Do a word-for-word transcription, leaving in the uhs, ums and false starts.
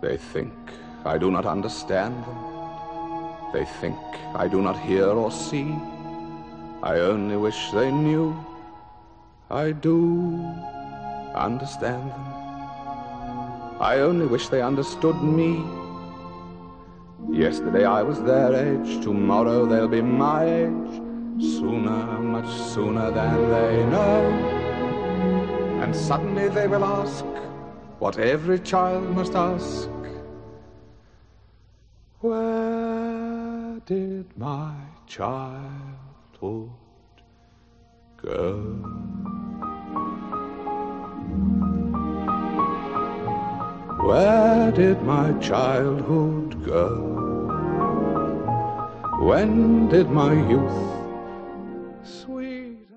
They think I do not understand them. They think I do not hear or see. I only wish they knew I do understand them. I only wish they understood me. Yesterday I was their age, tomorrow they'll be my age. Sooner, much sooner than they know. And suddenly they will ask what every child must ask. Where did my childhood go? Where did my childhood go? When did my youth sweet